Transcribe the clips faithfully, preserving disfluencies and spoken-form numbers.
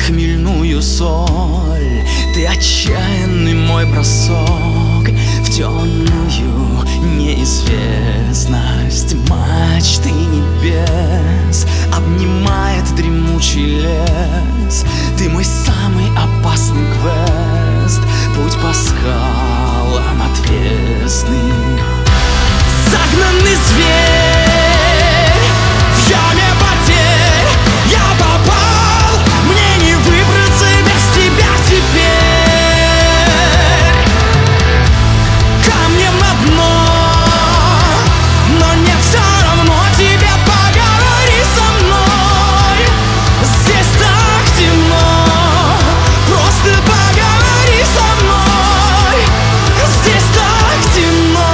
хмельную соль. Ты отчаянный мой бросок в темную неизвестность. Мачты небес обнимает дремучий лес. Ты мой самый опасный квест, путь по скалам отвесный. Загнанный зверь в яме потерь, я попал, мне не выбраться без тебя теперь. Камнем на дно, но мне все равно, тебе поговори со мной. Здесь так темно, просто поговори со мной. Здесь так темно.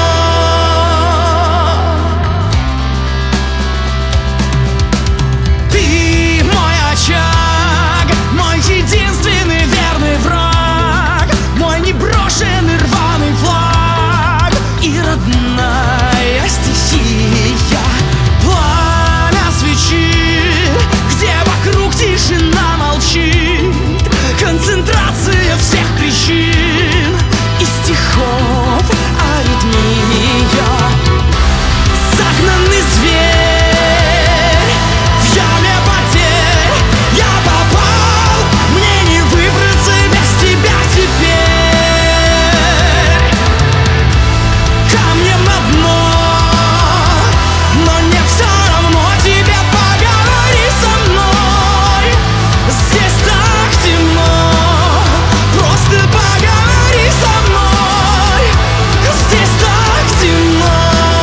Ты мой очаг, мой единственный верный враг, мой неброшенный рваный флаг и родная стихия. Пламя свечи, где вокруг тишина молчит, концентрация всех причин и стихов аритмия. Загнанный зверь в яме потерь, я попал, мне не выбраться без тебя теперь. Камнем на дно, но мне все равно, тебе поговори со мной. Здесь так темно, просто поговори со мной. Здесь так темно.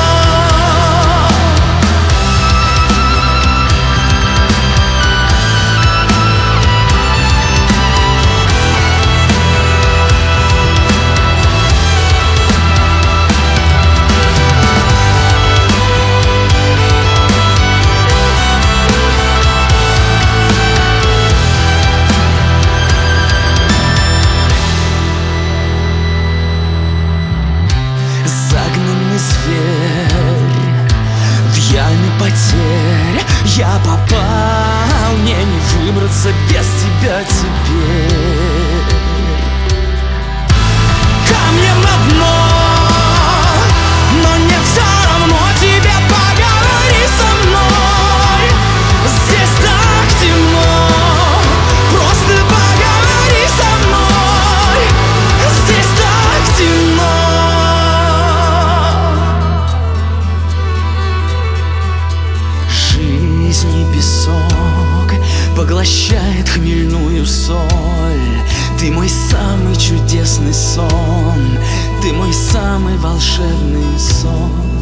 Загнанный зверь в яме потерь, я попал, мне не выбраться без тебя теперь. Камнем на дно, но мне все равно, тебе поговори со мной. Здесь так темно, просто поговори со мной. Здесь так темно. Жизнь и песок поглощает хмельную соль. Ты мой самый чудесный сон, ты мой самый волшебный сон.